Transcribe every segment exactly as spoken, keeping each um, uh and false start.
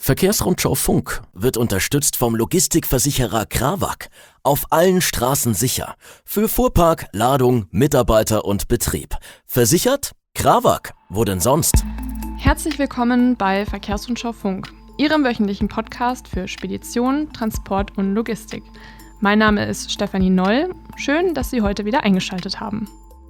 Verkehrsrundschau Funk wird unterstützt vom Logistikversicherer Krawak. Auf allen Straßen sicher. Für Fuhrpark, Ladung, Mitarbeiter und Betrieb. Versichert? Krawak. Wo denn sonst? Herzlich willkommen bei Verkehrsrundschau Funk, Ihrem wöchentlichen Podcast für Spedition, Transport und Logistik. Mein Name ist Stefanie Noll. Schön, dass Sie heute wieder eingeschaltet haben.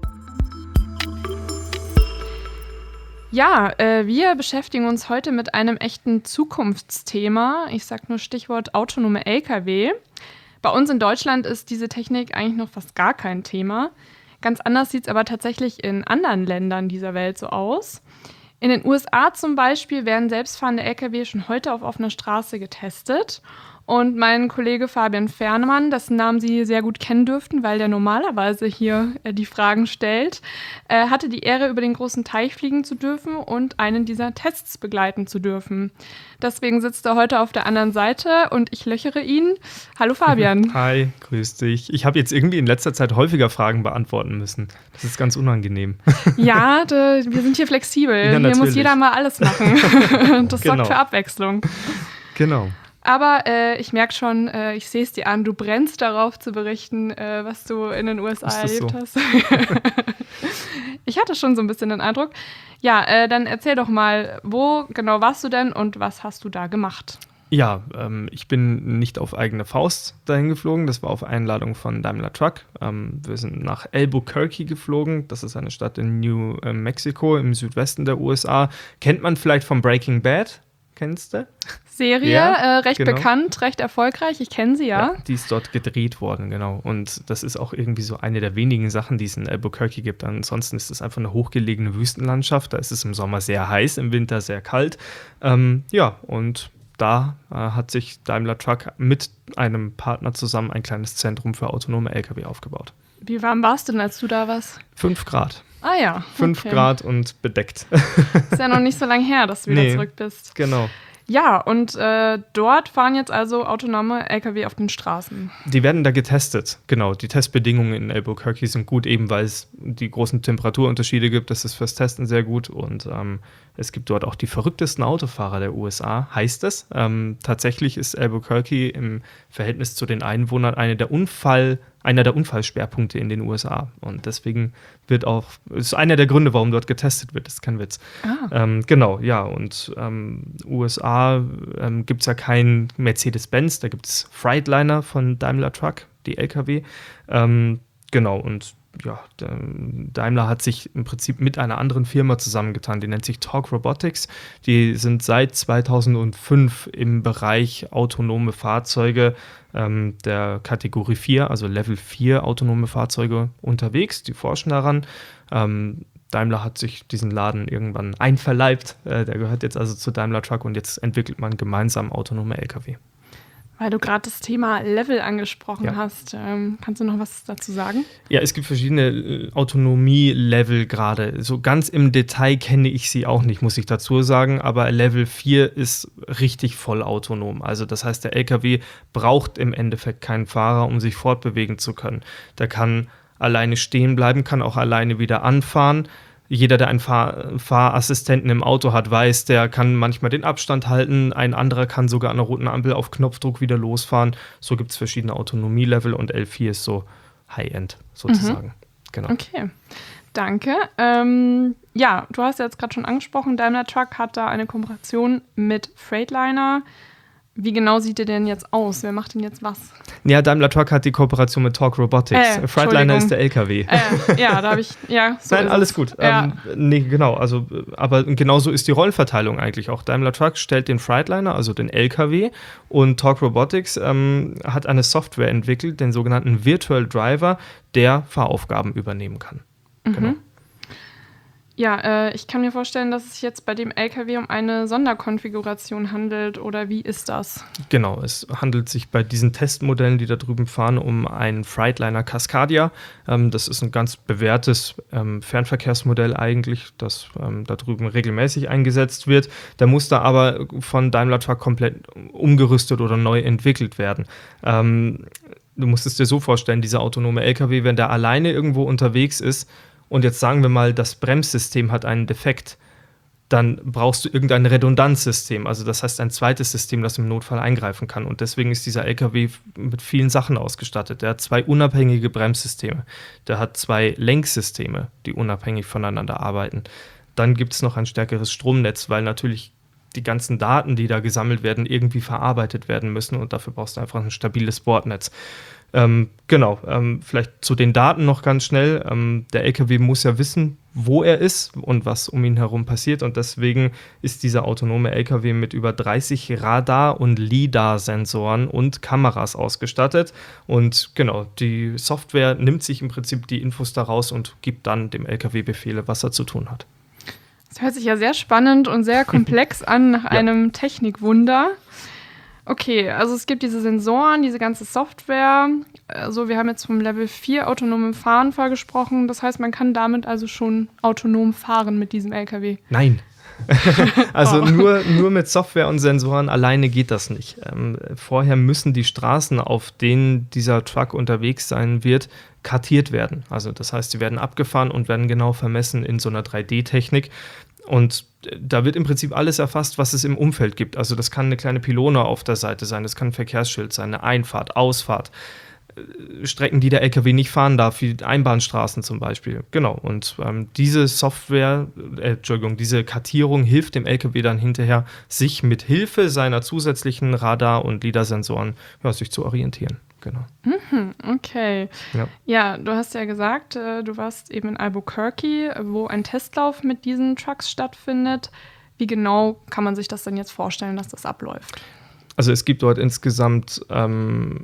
Ja, äh, wir beschäftigen uns heute mit einem echten Zukunftsthema. Ich sage nur Stichwort autonome L K W. Bei uns in Deutschland ist diese Technik eigentlich noch fast gar kein Thema. Ganz anders sieht es aber tatsächlich in anderen Ländern dieser Welt so aus. In den U S A zum Beispiel werden selbstfahrende L K W schon heute auf offener Straße getestet. Und mein Kollege Fabian Fernemann, dessen Namen Sie sehr gut kennen dürften, weil der normalerweise hier äh, die Fragen stellt, äh, hatte die Ehre, über den großen Teich fliegen zu dürfen und einen dieser Tests begleiten zu dürfen. Deswegen sitzt er heute auf der anderen Seite und ich löchere ihn. Hallo Fabian. Hi, grüß dich. Ich habe jetzt irgendwie in letzter Zeit häufiger Fragen beantworten müssen. Das ist ganz unangenehm. Ja, de, wir sind hier flexibel. Ja, hier natürlich. muss jeder mal alles machen. Das Genau. sorgt für Abwechslung. Genau. Aber äh, ich merke schon, äh, ich sehe es dir an, du brennst darauf zu berichten, äh, was du in den U S A erlebt so? hast. Ich hatte schon so ein bisschen den Eindruck. Ja, äh, dann erzähl doch mal, wo genau warst du denn und was hast du da gemacht? Ja, ähm, ich bin nicht auf eigene Faust dahin geflogen. Das war auf Einladung von Daimler Truck. Ähm, wir sind nach Albuquerque geflogen. Das ist eine Stadt in New äh, Mexico im Südwesten der U S A. Kennt man vielleicht von Breaking Bad? Kennst du? Serie, Ja, äh, recht genau. bekannt, recht erfolgreich. Ich kenne sie, ja. Ja, die ist dort gedreht worden, genau. Und das ist auch irgendwie so eine der wenigen Sachen, die es in Albuquerque gibt. Ansonsten ist es einfach eine hochgelegene Wüstenlandschaft. Da ist es im Sommer sehr heiß, im Winter sehr kalt. Ähm, ja, und da äh, hat sich Daimler Truck mit einem Partner zusammen ein kleines Zentrum für autonome L K W aufgebaut. Wie warm warst du denn, als du da warst? Fünf Grad. Ah ja. Fünf okay. Grad und bedeckt. Ist ja noch nicht so lange her, dass du wieder Nee. zurück bist. Genau. Ja, und äh, dort fahren jetzt also autonome L K W auf den Straßen. Die werden da getestet, genau. Die Testbedingungen in Albuquerque sind gut, eben weil es die großen Temperaturunterschiede gibt. Das ist fürs Testen sehr gut und ähm, es gibt dort auch die verrücktesten Autofahrer der U S A, heißt es. Ähm, tatsächlich ist Albuquerque im Verhältnis zu den Einwohnern eine der Unfall, einer der Unfallschwerpunkte in den U S A. Und deswegen wird auch, ist einer der Gründe, warum dort getestet wird, das ist kein Witz. Ah. Ähm, genau, ja, und ähm, U S A ähm, gibt es ja kein Mercedes-Benz, da gibt es Freightliner von Daimler Truck, die L K W. Ähm, genau, und ja, Daimler hat sich im Prinzip mit einer anderen Firma zusammengetan, die nennt sich Torc Robotics. Die sind seit zweitausendfünf im Bereich autonome Fahrzeuge ähm, der Kategorie vier, also Level vier autonome Fahrzeuge unterwegs. Die forschen daran. Ähm, Daimler hat sich diesen Laden irgendwann einverleibt. Äh, der gehört jetzt also zu Daimler Truck und jetzt entwickelt man gemeinsam autonome L K W. Weil du gerade das Thema Level angesprochen Ja. hast. Ähm, kannst du noch was dazu sagen? Ja, es gibt verschiedene äh, Autonomie-Level gerade. So ganz im Detail kenne ich sie auch nicht, muss ich dazu sagen. Aber Level vier ist richtig voll autonom. Also das heißt, der L K W braucht im Endeffekt keinen Fahrer, um sich fortbewegen zu können. Der kann alleine stehen bleiben, kann auch alleine wieder anfahren. Jeder, der einen Fahr- Fahrassistenten im Auto hat, weiß, der kann manchmal den Abstand halten. Ein anderer kann sogar an der roten Ampel auf Knopfdruck wieder losfahren. So gibt es verschiedene Autonomie-Level und L vier ist so High-End sozusagen. Mhm. Genau. Okay, danke. Ähm, ja, du hast ja jetzt gerade schon angesprochen, Daimler Truck hat da eine Kooperation mit Freightliner. Wie genau sieht der denn jetzt aus? Wer macht denn jetzt was? Ja, Daimler Truck hat die Kooperation mit Torc Robotics. Äh, Freightliner ist der L K W. Äh, ja, da habe ich, ja, so Nein, ist alles es. gut. Ja. Ähm, nee, genau, also, aber genauso ist die Rollenverteilung eigentlich auch. Daimler Truck stellt den Freightliner, also den L K W, und Torc Robotics ähm, hat eine Software entwickelt, den sogenannten Virtual Driver, der Fahraufgaben übernehmen kann. Mhm. Genau. Ja, äh, ich kann mir vorstellen, dass es sich jetzt bei dem L K W um eine Sonderkonfiguration handelt, oder wie ist das? Genau, es handelt sich bei diesen Testmodellen, die da drüben fahren, um einen Freightliner Cascadia. Ähm, das ist ein ganz bewährtes ähm, Fernverkehrsmodell eigentlich, das ähm, da drüben regelmäßig eingesetzt wird. Der muss da aber von Daimler Truck komplett umgerüstet oder neu entwickelt werden. Ähm, du musst es dir so vorstellen, dieser autonome L K W, wenn der alleine irgendwo unterwegs ist, und jetzt sagen wir mal, das Bremssystem hat einen Defekt, dann brauchst du irgendein Redundanzsystem, also das heißt ein zweites System, das im Notfall eingreifen kann. Und deswegen ist dieser L K W mit vielen Sachen ausgestattet. Der hat zwei unabhängige Bremssysteme, der hat zwei Lenksysteme, die unabhängig voneinander arbeiten. Dann gibt es noch ein stärkeres Stromnetz, weil natürlich die ganzen Daten, die da gesammelt werden, irgendwie verarbeitet werden müssen und dafür brauchst du einfach ein stabiles Bordnetz. Ähm, genau, ähm, vielleicht zu den Daten noch ganz schnell. Ähm, der L K W muss ja wissen, wo er ist und was um ihn herum passiert und deswegen ist dieser autonome L K W mit über dreißig Radar- und LiDAR-Sensoren und Kameras ausgestattet und genau, die Software nimmt sich im Prinzip die Infos daraus und gibt dann dem L K W Befehle, was er zu tun hat. Das hört sich ja sehr spannend und sehr komplex an nach ja. einem Technikwunder. Okay, also es gibt diese Sensoren, diese ganze Software. Also wir haben jetzt vom Level vier autonomen Fahrenfall gesprochen. Das heißt, man kann damit also schon autonom fahren mit diesem L K W. Nein. Also oh. nur, nur mit Software und Sensoren alleine geht das nicht. Ähm, vorher müssen die Straßen, auf denen dieser Truck unterwegs sein wird, kartiert werden. Also das heißt, sie werden abgefahren und werden genau vermessen in so einer drei D-Technik. Und da wird im Prinzip alles erfasst, was es im Umfeld gibt. Also das kann eine kleine Pylone auf der Seite sein, das kann ein Verkehrsschild sein, eine Einfahrt, Ausfahrt, Strecken, die der L K W nicht fahren darf, wie Einbahnstraßen zum Beispiel. Genau, und ähm, diese Software, äh, Entschuldigung, diese Kartierung hilft dem L K W dann hinterher, sich mit Hilfe seiner zusätzlichen Radar- und LiDAR-Sensoren ja, sich zu orientieren. Genau. Mhm, okay. Ja. ja, du hast ja gesagt, äh, du warst eben in Albuquerque, wo ein Testlauf mit diesen Trucks stattfindet. Wie genau kann man sich das denn jetzt vorstellen, dass das abläuft? Also es gibt dort insgesamt, ähm,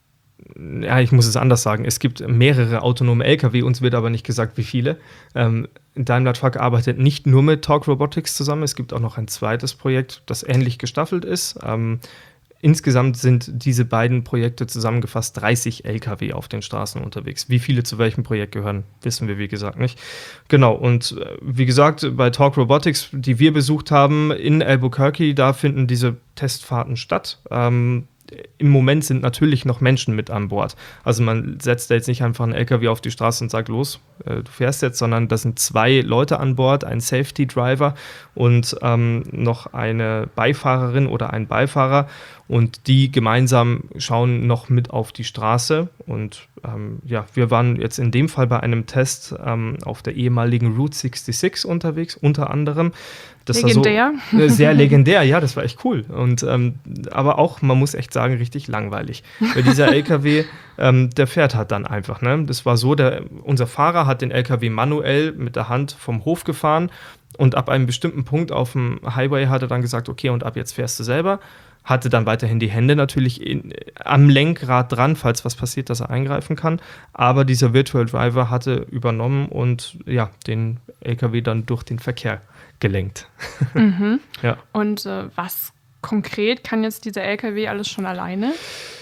ja, ich muss es anders sagen, es gibt mehrere autonome L K W, uns wird aber nicht gesagt, wie viele. Ähm, Daimler Truck arbeitet nicht nur mit Torc Robotics zusammen, es gibt auch noch ein zweites Projekt, das ähnlich gestaffelt ist. Ähm, Insgesamt sind diese beiden Projekte zusammengefasst dreißig L K W auf den Straßen unterwegs. Wie viele zu welchem Projekt gehören, wissen wir wie gesagt nicht. Genau, und äh, wie gesagt, bei Torc Robotics, die wir besucht haben in Albuquerque, da finden diese Testfahrten statt. Ähm, Im Moment sind natürlich noch Menschen mit an Bord. Also man setzt da jetzt nicht einfach einen L K W auf die Straße und sagt, los, äh, du fährst jetzt, sondern da sind zwei Leute an Bord, ein Safety Driver und ähm, noch eine Beifahrerin oder ein Beifahrer. Und die gemeinsam schauen noch mit auf die Straße. Und ähm, ja, wir waren jetzt in dem Fall bei einem Test ähm, auf der ehemaligen Route sechsundsechzig unterwegs, unter anderem. Das legendär. War so, äh, sehr legendär, ja, das war echt cool. Und, ähm, aber auch, man muss echt sagen, richtig langweilig. Weil dieser L K W, ähm, der fährt halt dann einfach. Ne? Das war so, der, unser Fahrer hat den L K W manuell mit der Hand vom Hof gefahren. Und ab einem bestimmten Punkt auf dem Highway hat er dann gesagt, okay, und ab jetzt fährst du selber. Hatte dann weiterhin die Hände natürlich in, am Lenkrad dran, falls was passiert, dass er eingreifen kann. Aber dieser Virtual Driver hatte übernommen und ja, den L K W dann durch den Verkehr gelenkt. Mhm. Ja. Und äh, was konkret kann jetzt dieser L K W alles schon alleine?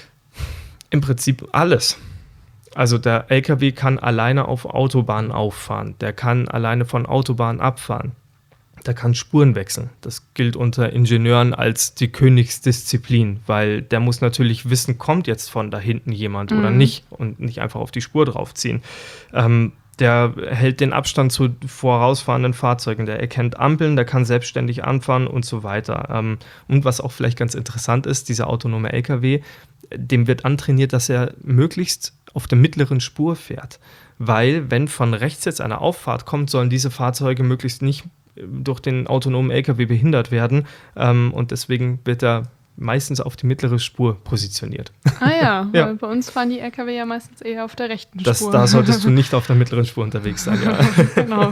Im Prinzip alles. Also der L K W kann alleine auf Autobahnen auffahren. Der kann alleine von Autobahnen abfahren. Der kann Spuren wechseln. Das gilt unter Ingenieuren als die Königsdisziplin, weil der muss natürlich wissen, kommt jetzt von da hinten jemand mhm. oder nicht und nicht einfach auf die Spur draufziehen. Ähm, der hält den Abstand zu vorausfahrenden Fahrzeugen, der erkennt Ampeln, der kann selbstständig anfahren und so weiter. Ähm, und was auch vielleicht ganz interessant ist, dieser autonome L K W, dem wird antrainiert, dass er möglichst auf der mittleren Spur fährt. Weil, wenn von rechts jetzt eine Auffahrt kommt, sollen diese Fahrzeuge möglichst nicht durch den autonomen L K W behindert werden. Ähm, und deswegen wird er meistens auf die mittlere Spur positioniert. Ah ja, ja. Weil bei uns fahren die L K W ja meistens eher auf der rechten das, Spur. Da solltest du nicht auf der mittleren Spur unterwegs sein. Ja. Genau.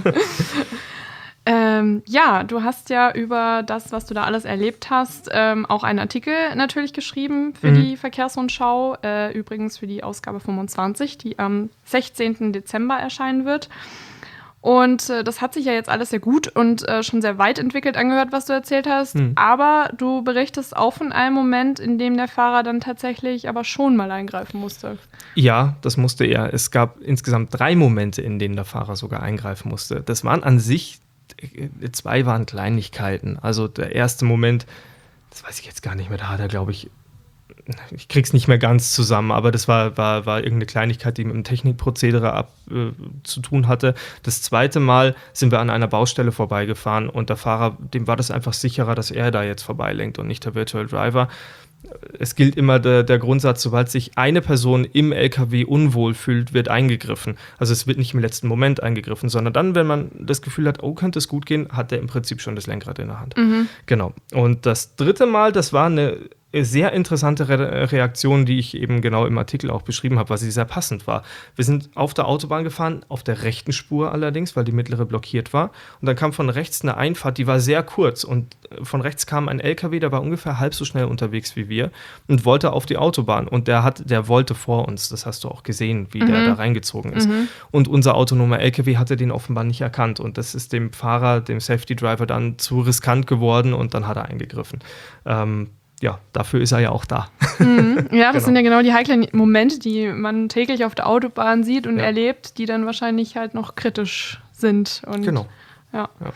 Ähm, ja, du hast ja über das, was du da alles erlebt hast, ähm, auch einen Artikel natürlich geschrieben für mhm. die Verkehrsrundschau, äh, übrigens für die Ausgabe fünfundzwanzig, die am sechzehnten Dezember erscheinen wird. Und äh, das hat sich ja jetzt alles sehr gut und äh, schon sehr weit entwickelt angehört, was du erzählt hast. Mhm. Aber du berichtest auch von einem Moment, in dem der Fahrer dann tatsächlich aber schon mal eingreifen musste. Ja, das musste er. Es gab insgesamt drei Momente, in denen der Fahrer sogar eingreifen musste. Das waren an sich, zwei waren Kleinigkeiten. Also der erste Moment, das weiß ich jetzt gar nicht mehr, da hat er, glaube ich, ich krieg's nicht mehr ganz zusammen, aber das war, war, war irgendeine Kleinigkeit, die mit dem Technikprozedere ab, äh, zu tun hatte. Das zweite Mal sind wir an einer Baustelle vorbeigefahren und der Fahrer, dem war das einfach sicherer, dass er da jetzt vorbeilenkt und nicht der Virtual Driver. Es gilt immer der, der Grundsatz, sobald sich eine Person im L K W unwohl fühlt, wird eingegriffen. Also es wird nicht im letzten Moment eingegriffen, sondern dann, wenn man das Gefühl hat, oh, könnte es gut gehen, hat der im Prinzip schon das Lenkrad in der Hand. Mhm. Genau. Und das dritte Mal, das war eine sehr interessante Re- Reaktion, die ich eben genau im Artikel auch beschrieben habe, weil sie sehr passend war. Wir sind auf der Autobahn gefahren, auf der rechten Spur allerdings, weil die mittlere blockiert war. Und dann kam von rechts eine Einfahrt, die war sehr kurz. Und von rechts kam ein L K W, der war ungefähr halb so schnell unterwegs wie wir und wollte auf die Autobahn. Und der hat, der wollte vor uns, das hast du auch gesehen, wie mhm. der da reingezogen ist. Mhm. Und unser autonomer L K W hatte den offenbar nicht erkannt. Und das ist dem Fahrer, dem Safety Driver dann zu riskant geworden und dann hat er eingegriffen. Ähm, Ja, dafür ist er ja auch da. Mhm. Ja, das genau. sind ja genau die heiklen Momente, die man täglich auf der Autobahn sieht und ja. erlebt, die dann wahrscheinlich halt noch kritisch sind. Und, genau. Ja. ja.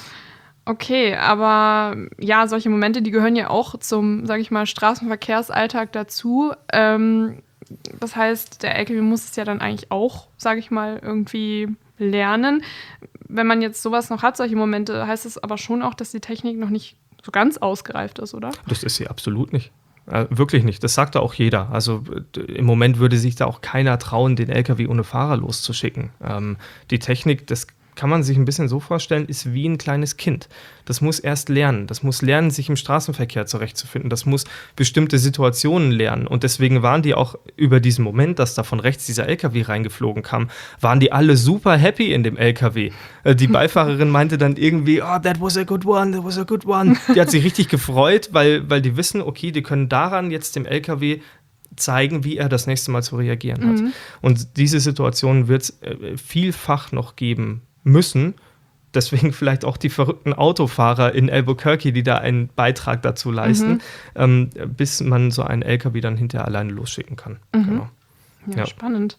Okay, aber ja, solche Momente, die gehören ja auch zum, sage ich mal, Straßenverkehrsalltag dazu. Ähm, das heißt, der L K W muss es ja dann eigentlich auch, sage ich mal, irgendwie lernen. Wenn man jetzt sowas noch hat, solche Momente, heißt es aber schon auch, dass die Technik noch nicht so ganz ausgereift ist, oder? Das ist sie absolut nicht. Äh, wirklich nicht. Das sagt da auch jeder. Also d- im Moment würde sich da auch keiner trauen, den L K W ohne Fahrer loszuschicken. Ähm, die Technik, das kann man sich ein bisschen so vorstellen, ist wie ein kleines Kind. Das muss erst lernen. Das muss lernen, sich im Straßenverkehr zurechtzufinden. Das muss bestimmte Situationen lernen. Und deswegen waren die auch über diesen Moment, dass da von rechts dieser L K W reingeflogen kam, waren die alle super happy in dem L K W. Äh, die Beifahrerin meinte dann irgendwie, oh, that was a good one, that was a good one. Die hat sich richtig gefreut, weil, weil die wissen, okay, die können daran jetzt dem L K W zeigen, wie er das nächste Mal zu reagieren hat. Mhm. Und diese Situation wird es äh, vielfach noch geben müssen. Deswegen vielleicht auch die verrückten Autofahrer in Albuquerque, die da einen Beitrag dazu leisten, mhm. ähm, bis man so einen L K W dann hinterher alleine losschicken kann. Mhm. Genau. Ja, ja, spannend.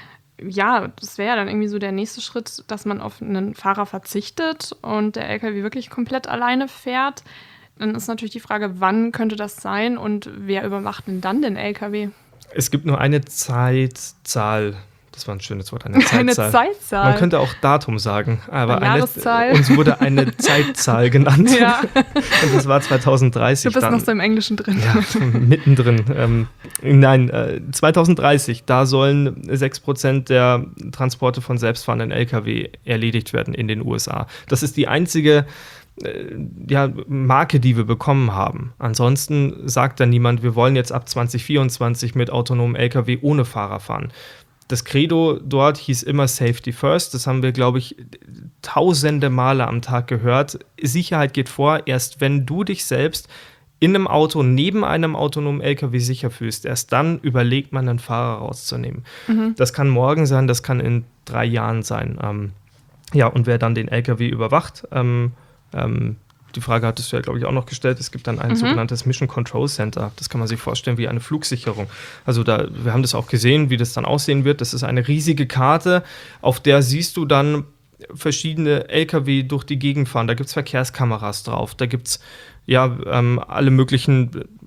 Ja, das wäre ja dann irgendwie so der nächste Schritt, dass man auf einen Fahrer verzichtet und der L K W wirklich komplett alleine fährt. Dann ist natürlich die Frage, wann könnte das sein und wer überwacht denn dann den L K W? Es gibt nur eine Zeitzahl. Das war ein schönes Wort, eine Zeitzahl. Eine Zeitzahl. Man könnte auch Datum sagen, aber eine Jahreszahl. Eine, uns wurde eine Zeitzahl genannt. Ja. Und das war zwanzig dreißig. Du bist dann, noch so im Englischen drin. Ja, mittendrin. Ähm, nein, äh, zwanzig dreißig, da sollen sechs Prozent der Transporte von selbstfahrenden L K W erledigt werden in den U S A. Das ist die einzige äh, ja, Marke, die wir bekommen haben. Ansonsten sagt dann niemand, wir wollen jetzt ab zwanzig vierundzwanzig mit autonomen L K W ohne Fahrer fahren. Das Credo dort hieß immer Safety First. Das haben wir, glaube ich, tausende Male am Tag gehört. Sicherheit geht vor, erst wenn du dich selbst in einem Auto neben einem autonomen L K W sicher fühlst. Erst dann überlegt man, einen Fahrer rauszunehmen. Mhm. Das kann morgen sein, das kann in drei Jahren sein. Ähm, ja, und wer dann den L K W überwacht, ähm, ähm, die Frage hattest du ja, glaube ich, auch noch gestellt. Es gibt dann ein mhm. sogenanntes Mission Control Center. Das kann man sich vorstellen wie eine Flugsicherung. Also da, wir haben das auch gesehen, wie das dann aussehen wird. Das ist eine riesige Karte, auf der siehst du dann verschiedene L K W durch die Gegend fahren. Da gibt es Verkehrskameras drauf. Da gibt es ja ähm, alle möglichen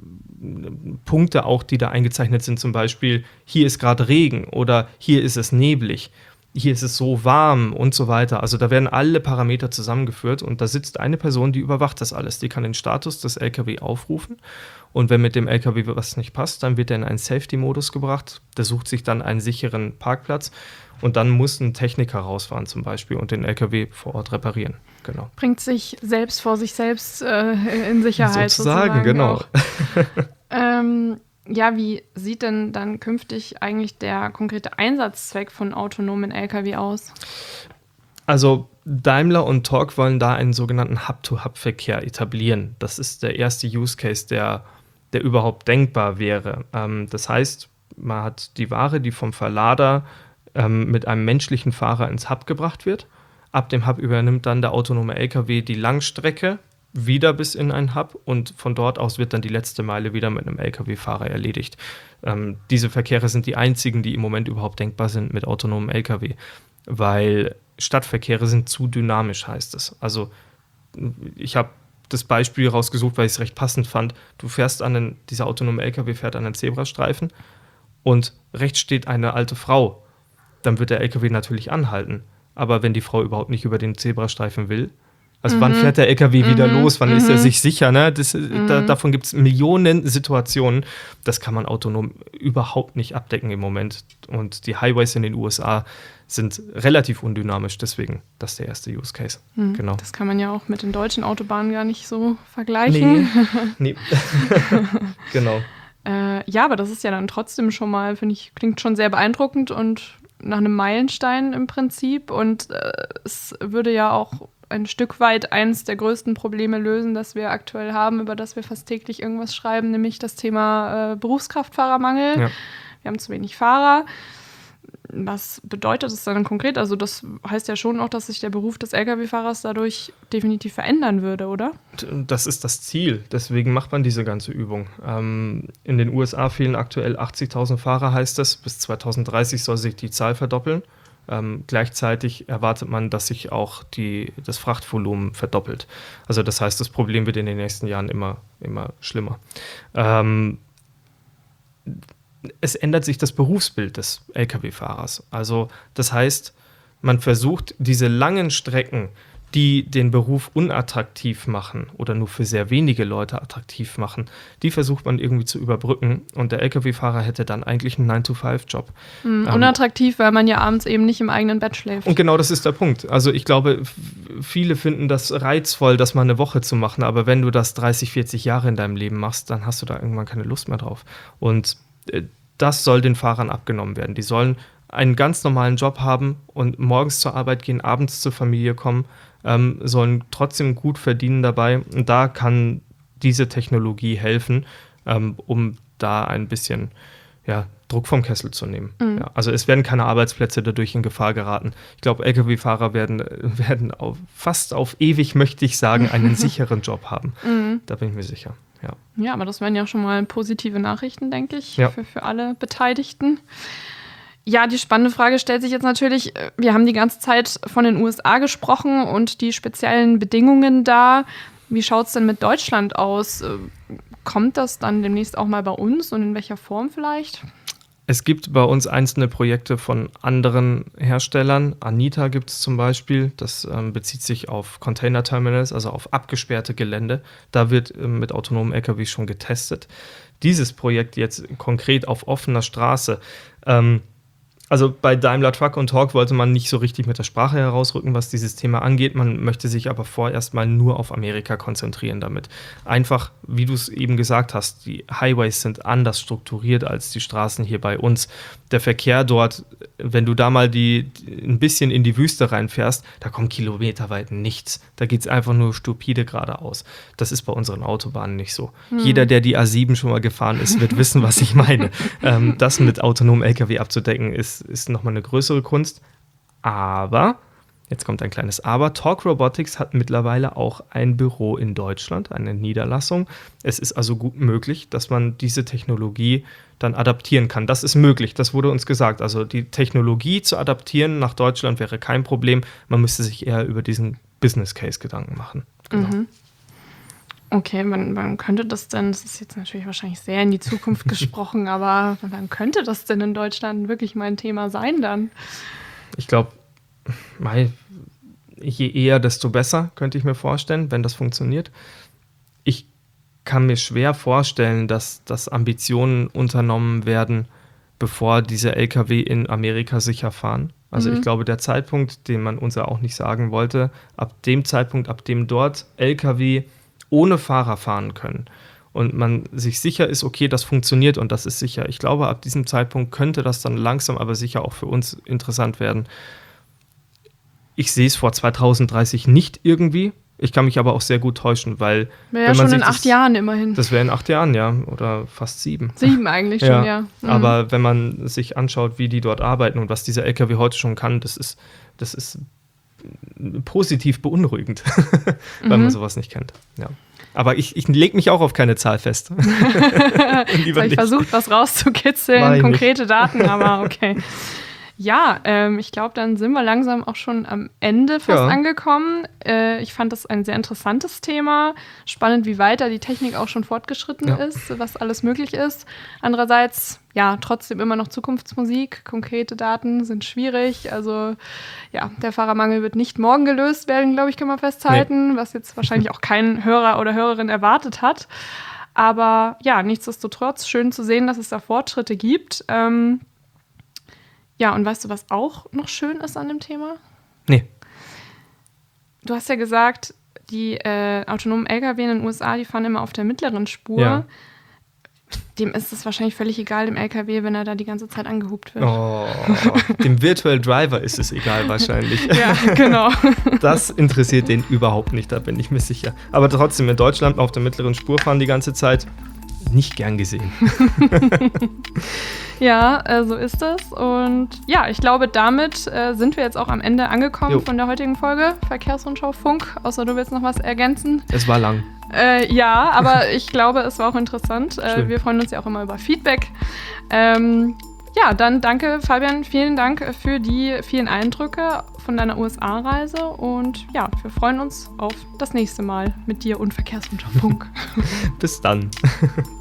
Punkte auch, die da eingezeichnet sind. Zum Beispiel, hier ist gerade Regen oder hier ist es neblig. Hier ist es so warm und so weiter. Also da werden alle Parameter zusammengeführt und da sitzt eine Person, die überwacht das alles. Die kann den Status des L K W aufrufen und wenn mit dem L K W was nicht passt, dann wird er in einen Safety-Modus gebracht. Der sucht sich dann einen sicheren Parkplatz und dann muss ein Techniker rausfahren zum Beispiel und den L K W vor Ort reparieren. Genau. Bringt sich selbst vor sich selbst äh, in Sicherheit sozusagen. Sozusagen, genau. ähm, Ja, wie sieht denn dann künftig eigentlich der konkrete Einsatzzweck von autonomen L K W aus? Also Daimler und Torc wollen da einen sogenannten Hub-to-Hub-Verkehr etablieren. Das ist der erste Use Case, der, der überhaupt denkbar wäre. Ähm, das heißt, man hat die Ware, die vom Verlader ähm, mit einem menschlichen Fahrer ins Hub gebracht wird. Ab dem Hub übernimmt dann der autonome L K W die Langstrecke wieder bis in einen Hub und von dort aus wird dann die letzte Meile wieder mit einem L K W-Fahrer erledigt. Ähm, diese Verkehre sind die einzigen, die im Moment überhaupt denkbar sind mit autonomem L K W, weil Stadtverkehre sind zu dynamisch, heißt es. Also ich habe das Beispiel rausgesucht, weil ich es recht passend fand. Du fährst an einen, dieser autonome L K W fährt an einen Zebrastreifen und rechts steht eine alte Frau. Dann wird der L K W natürlich anhalten. Aber wenn die Frau überhaupt nicht über den Zebrastreifen will, also mhm. wann fährt der L K W mhm. wieder los, wann mhm. ist er sich sicher? Ne? Das, mhm. da, davon gibt es Millionen Situationen. Das kann man autonom überhaupt nicht abdecken im Moment. Und die Highways in den U S A sind relativ undynamisch, deswegen das ist der erste Use Case. Mhm. Genau. Das kann man ja auch mit den deutschen Autobahnen gar nicht so vergleichen. Nee, nee. Genau. Äh, ja, aber das ist ja dann trotzdem schon mal, finde ich, klingt schon sehr beeindruckend und nach einem Meilenstein im Prinzip. Und äh, es würde ja auch ein Stück weit eines der größten Probleme lösen, das wir aktuell haben, über das wir fast täglich irgendwas schreiben, nämlich das Thema äh, Berufskraftfahrermangel. Ja. Wir haben zu wenig Fahrer. Was bedeutet das dann konkret? Also das heißt ja schon auch, dass sich der Beruf des L K W-Fahrers dadurch definitiv verändern würde, oder? Das ist das Ziel. Deswegen macht man diese ganze Übung. Ähm, in den U S A fehlen aktuell achtzigtausend Fahrer, heißt es. Bis zweitausenddreißig soll sich die Zahl verdoppeln. Ähm, gleichzeitig erwartet man, dass sich auch die, das Frachtvolumen verdoppelt. Also das heißt, das Problem wird in den nächsten Jahren immer, immer schlimmer. Ähm, es ändert sich das Berufsbild des L K W-Fahrers. Also das heißt, man versucht, diese langen Strecken, die den Beruf unattraktiv machen oder nur für sehr wenige Leute attraktiv machen, die versucht man irgendwie zu überbrücken. Und der L K W-Fahrer hätte dann eigentlich einen nine to five Job. Mhm, ähm, unattraktiv, weil man ja abends eben nicht im eigenen Bett schläft. Und genau das ist der Punkt. Also ich glaube, f- viele finden das reizvoll, das mal eine Woche zu machen. Aber wenn du das dreißig, vierzig Jahre in deinem Leben machst, dann hast du da irgendwann keine Lust mehr drauf. Und äh, das soll den Fahrern abgenommen werden. Die sollen einen ganz normalen Job haben und morgens zur Arbeit gehen, abends zur Familie kommen, ähm, sollen trotzdem gut verdienen dabei. Und da kann diese Technologie helfen, ähm, um da ein bisschen ja, Druck vom Kessel zu nehmen. Mhm. Ja, also es werden keine Arbeitsplätze dadurch in Gefahr geraten. Ich glaube, L K W-Fahrer werden, werden auf, fast auf ewig, möchte ich sagen, einen sicheren Job haben. Mhm. Da bin ich mir sicher. Ja. ja, aber das wären ja schon mal positive Nachrichten, denke ich, ja. für, für alle Beteiligten. Ja, die spannende Frage stellt sich jetzt natürlich, wir haben die ganze Zeit von den U S A gesprochen und die speziellen Bedingungen da. Wie schaut es denn mit Deutschland aus? Kommt das dann demnächst auch mal bei uns und in welcher Form vielleicht? Es gibt bei uns einzelne Projekte von anderen Herstellern. Anita gibt es zum Beispiel. Das ähm, bezieht sich auf Container-Terminals, also auf abgesperrte Gelände. Da wird ähm, mit autonomen L K Ws schon getestet. Dieses Projekt jetzt konkret auf offener Straße. Ähm, also bei Daimler Truck und Torc wollte man nicht so richtig mit der Sprache herausrücken, was dieses Thema angeht. Man möchte sich aber vorerst mal nur auf Amerika konzentrieren damit. Einfach, wie du es eben gesagt hast, die Highways sind anders strukturiert als die Straßen hier bei uns. Der Verkehr dort, wenn du da mal die, ein bisschen in die Wüste reinfährst, da kommt kilometerweit nichts. Da geht es einfach nur stupide geradeaus. Das ist bei unseren Autobahnen nicht so. Hm. Jeder, der die A sieben schon mal gefahren ist, wird wissen, was ich meine. ähm, das mit autonomem L K W abzudecken, ist ist nochmal eine größere Kunst. Aber, jetzt kommt ein kleines Aber, Torc Robotics hat mittlerweile auch ein Büro in Deutschland, eine Niederlassung. Es ist also gut möglich, dass man diese Technologie dann adaptieren kann. Das ist möglich, das wurde uns gesagt. Also die Technologie zu adaptieren nach Deutschland wäre kein Problem. Man müsste sich eher über diesen Business Case Gedanken machen. Genau. Mhm. Okay, wann, wann könnte das denn, das ist jetzt natürlich wahrscheinlich sehr in die Zukunft gesprochen, aber wann könnte das denn in Deutschland wirklich mal ein Thema sein dann? Ich glaube, je eher, desto besser, könnte ich mir vorstellen, wenn das funktioniert. Ich kann mir schwer vorstellen, dass, dass Ambitionen unternommen werden, bevor diese L K W in Amerika sicher fahren. Also mhm. ich glaube, der Zeitpunkt, den man uns ja auch nicht sagen wollte, ab dem Zeitpunkt, ab dem dort L K W ohne Fahrer fahren können und man sich sicher ist, okay, das funktioniert und das ist sicher. Ich glaube, ab diesem Zeitpunkt könnte das dann langsam, aber sicher auch für uns interessant werden. Ich sehe es vor zweitausenddreißig nicht irgendwie. Ich kann mich aber auch sehr gut täuschen, weil... Wäre ja schon in acht das, Jahren immerhin. Das wäre in acht Jahren, ja, oder fast sieben. Sieben eigentlich schon, ja. ja. Mhm. Aber wenn man sich anschaut, wie die dort arbeiten und was dieser L K W heute schon kann, das ist, das ist positiv beunruhigend, weil mhm. man sowas nicht kennt. Ja. Aber ich, ich lege mich auch auf keine Zahl fest. Ich habe versucht, was rauszukitzeln, konkrete nicht. Daten, aber okay. Ja, ähm, ich glaube, dann sind wir langsam auch schon am Ende fast Ja. angekommen. Äh, ich fand das ein sehr interessantes Thema. Spannend, wie weit da die Technik auch schon fortgeschritten Ja. ist, was alles möglich ist. Andererseits, ja, trotzdem immer noch Zukunftsmusik. Konkrete Daten sind schwierig. Also, ja, der Fahrermangel wird nicht morgen gelöst werden, glaube ich, können wir festhalten, was jetzt wahrscheinlich auch kein Hörer oder Hörerin erwartet hat. Aber ja, nichtsdestotrotz schön zu sehen, dass es da Fortschritte gibt. Ähm, Ja, und weißt du, was auch noch schön ist an dem Thema? Nee. Du hast ja gesagt, die äh, autonomen L K W in den U S A, die fahren immer auf der mittleren Spur. Ja. Dem ist es wahrscheinlich völlig egal, dem L K W, wenn er da die ganze Zeit angehupt wird. Oh, dem Virtual Driver ist es egal wahrscheinlich. Ja, genau. Das interessiert den überhaupt nicht, da bin ich mir sicher. Aber trotzdem, in Deutschland auf der mittleren Spur fahren die ganze Zeit, nicht gern gesehen. Ja, äh, so ist es. Und ja, ich glaube, damit äh, sind wir jetzt auch am Ende angekommen Jo. von der heutigen Folge Verkehrsrundschau Funk. Außer du willst noch was ergänzen. Es war lang. Äh, ja, aber ich glaube, es war auch interessant. Äh, Schön. wir freuen uns ja auch immer über Feedback. Ähm, ja, dann danke, Fabian. Vielen Dank für die vielen Eindrücke von deiner U S A-Reise. Und ja, wir freuen uns auf das nächste Mal mit dir und Verkehrsrundschau Funk. Bis dann.